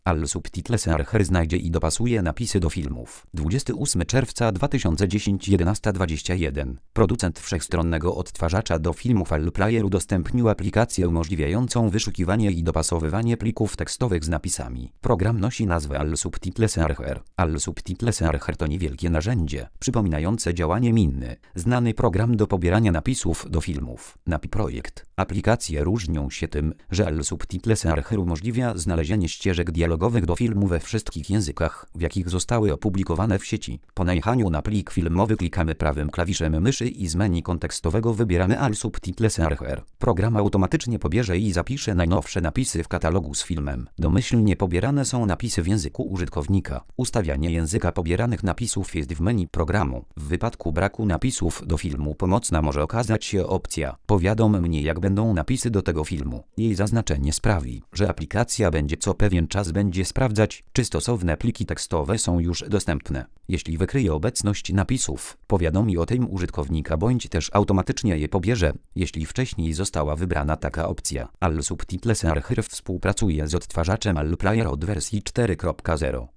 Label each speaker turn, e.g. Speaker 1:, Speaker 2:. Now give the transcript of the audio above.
Speaker 1: All Subtitles Are Here znajdzie i dopasuje napisy do filmów. 28 czerwca 2010 11:21. Producent wszechstronnego odtwarzacza do filmów All Player udostępnił aplikację umożliwiającą wyszukiwanie i dopasowywanie plików tekstowych z napisami. Program nosi nazwę All Subtitles Are Here. All Subtitles Are Here to niewielkie narzędzie, przypominające działanie Minny, znany program do pobierania napisów do filmów. NAPI Projekt. Aplikacje różnią się tym, że All Subtitles Are Here umożliwia znalezienie ścieżek dialogowych do filmu we wszystkich językach, w jakich zostały opublikowane w sieci. Po najechaniu na plik filmowy klikamy prawym klawiszem myszy i z menu kontekstowego wybieramy All Subtitles Are Here. Program automatycznie pobierze i zapisze najnowsze napisy w katalogu z filmem. Domyślnie pobierane są napisy w języku użytkownika. Ustawianie języka pobieranych napisów jest w menu programu. W wypadku braku napisów do filmu pomocna może okazać się opcja "Powiadom mnie, jak będą napisy do tego filmu". Jej zaznaczenie sprawi, że aplikacja będzie co pewien czas sprawdzać, czy stosowne pliki tekstowe są już dostępne. Jeśli wykryje obecność napisów, powiadomi o tym użytkownika bądź też automatycznie je pobierze, jeśli wcześniej została wybrana taka opcja. All Subtitles Are Here współpracuje z odtwarzaczem All Player od wersji 4.0.